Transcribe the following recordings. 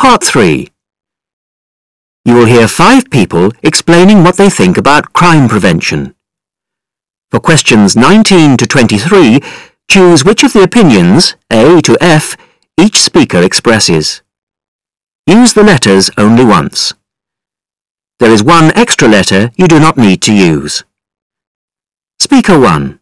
Part 3. You will hear 5 people explaining what they think about crime prevention. For questions 19 to 23, choose which of the opinions, A to F, each speaker expresses. Use the letters only once. There is one extra letter you do not need to use. Speaker 1.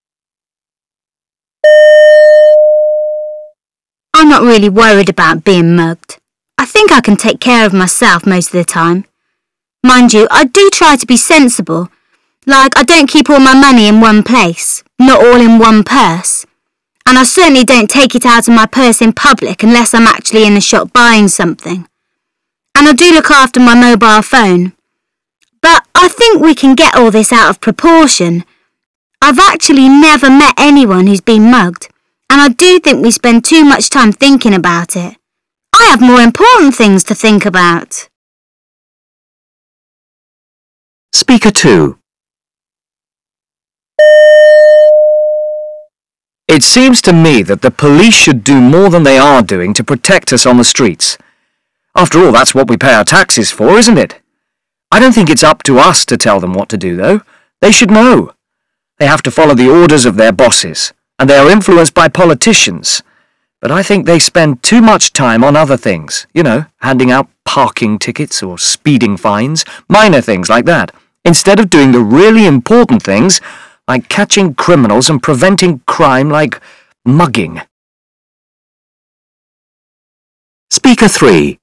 I'm not really worried about being mugged. I think I can take care of myself most of the time. Mind you, I do try to be sensible. Like, I don't keep all my money in one place, not all in one purse. And I certainly don't take it out of my purse in public unless I'm actually in a shop buying something. And I do look after my mobile phone. But I think we can get all this out of proportion. I've actually never met anyone who's been mugged, and I do think we spend too much time thinking about it. I have more important things to think about. Speaker 2. It seems to me that the police should do more than they are doing to protect us on the streets. After all, that's what we pay our taxes for, isn't it? I don't think it's up to us to tell them what to do, though. They should know. They have to follow the orders of their bosses, and they are influenced by politicians. But I think they spend too much time on other things, handing out parking tickets or speeding fines, minor things like that, instead of doing the really important things like catching criminals and preventing crime like mugging. Speaker 3.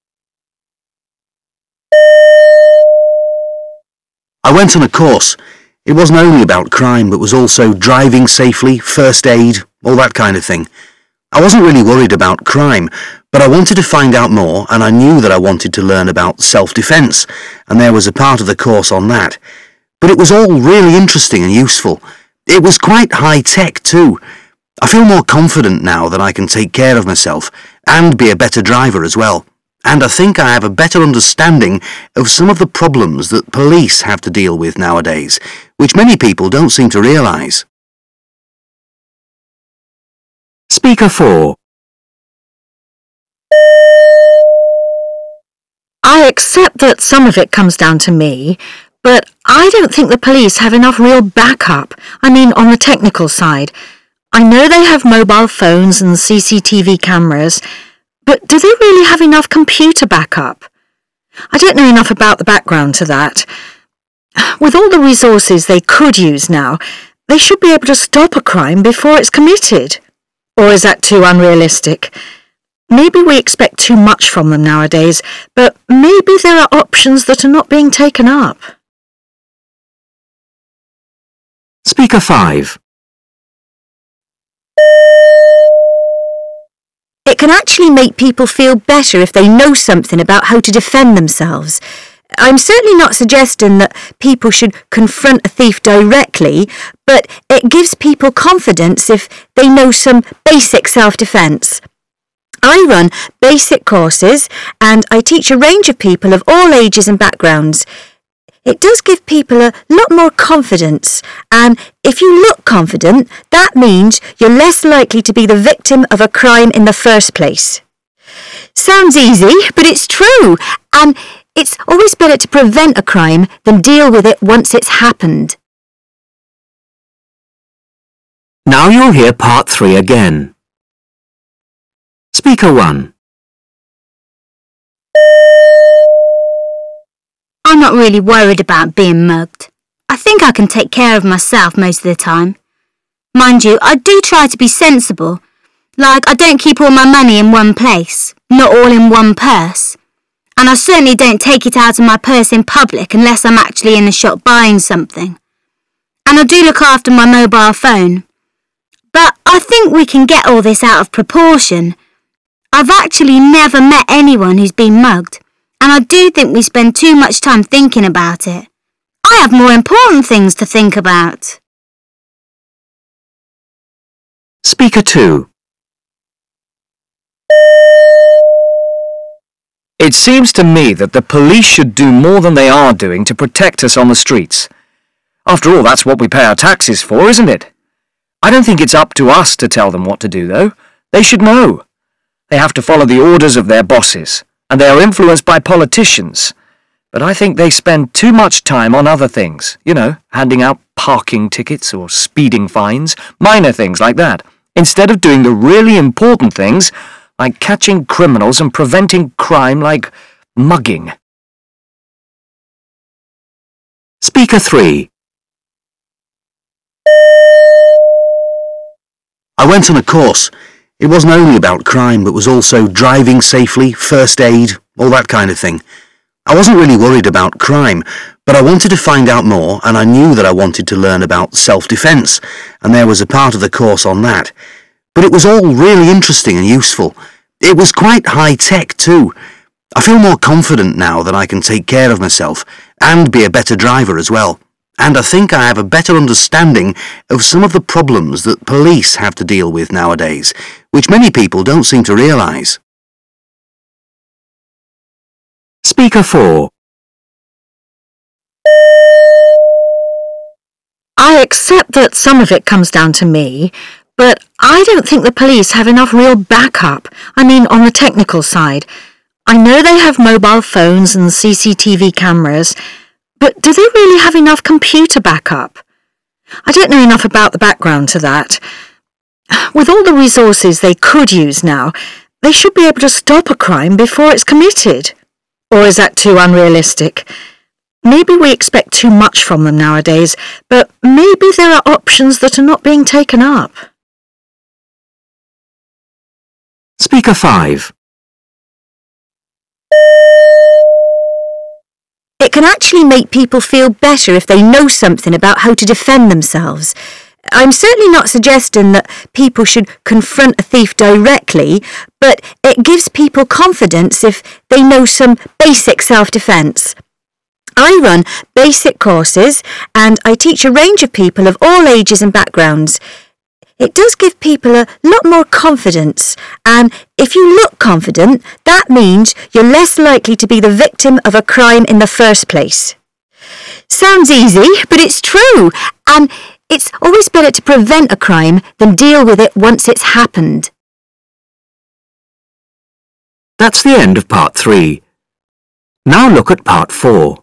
I went on a course. It wasn't only about crime, but was also driving safely, first aid, all that kind of thing. I wasn't really worried about crime, but I wanted to find out more, and I knew that I wanted to learn about self-defence, and there was a part of the course on that. But it was all really interesting and useful. It was quite high-tech too. I feel more confident now that I can take care of myself, and be a better driver as well. And I think I have a better understanding of some of the problems that police have to deal with nowadays, which many people don't seem to realise. Speaker 4. I accept that some of it comes down to me, but I don't think the police have enough real backup. I mean, on the technical side. I know they have mobile phones and CCTV cameras, but do they really have enough computer backup? I don't know enough about the background to that. With all the resources they could use now, they should be able to stop a crime before it's committed. Or is that too unrealistic? Maybe we expect too much from them nowadays, but maybe there are options that are not being taken up. Speaker 5. It can actually make people feel better if they know something about how to defend themselves. I'm certainly not suggesting that people should confront a thief directly, but it gives people confidence if they know some basic self-defence. I run basic courses and I teach a range of people of all ages and backgrounds. It does give people a lot more confidence, and if you look confident, that means you're less likely to be the victim of a crime in the first place. Sounds easy, but it's true, and it's always better to prevent a crime than deal with it once it's happened. Now you'll hear Part 3 again. Speaker 1. I'm not really worried about being mugged. I think I can take care of myself most of the time. Mind you, I do try to be sensible. Like, I don't keep all my money in one place, not all in one purse. And I certainly don't take it out of my purse in public unless I'm actually in a shop buying something. And I do look after my mobile phone. But I think we can get all this out of proportion. I've actually never met anyone who's been mugged, and I do think we spend too much time thinking about it. I have more important things to think about. Speaker 2. It seems to me that the police should do more than they are doing to protect us on the streets. After all, that's what we pay our taxes for, isn't it? I don't think it's up to us to tell them what to do, though. They should know. They have to follow the orders of their bosses, and they are influenced by politicians. But I think they spend too much time on other things, handing out parking tickets or speeding fines, minor things like that, instead of doing the really important things like catching criminals and preventing crime like mugging. Speaker 3. I went on a course. It wasn't only about crime, but was also driving safely, first aid, all that kind of thing. I wasn't really worried about crime, but I wanted to find out more, and I knew that I wanted to learn about self-defence, and there was a part of the course on that. But it was all really interesting and useful. It was quite high-tech too. I feel more confident now that I can take care of myself and be a better driver as well. And I think I have a better understanding of some of the problems that police have to deal with nowadays, which many people don't seem to realise. Speaker 4. I accept that some of it comes down to me, but I don't think the police have enough real backup, on the technical side. I know they have mobile phones and CCTV cameras, but do they really have enough computer backup? I don't know enough about the background to that. With all the resources they could use now, they should be able to stop a crime before it's committed. Or is that too unrealistic? Maybe we expect too much from them nowadays, but maybe there are options that are not being taken up. Speaker 5. It can actually make people feel better if they know something about how to defend themselves. I'm certainly not suggesting that people should confront a thief directly, but it gives people confidence if they know some basic self-defence. I run basic courses and I teach a range of people of all ages and backgrounds. It does give people a lot more confidence, and if you look confident, that means you're less likely to be the victim of a crime in the first place. Sounds easy, but it's true, and it's always better to prevent a crime than deal with it once it's happened. That's the end of part 3. Now look at part 4.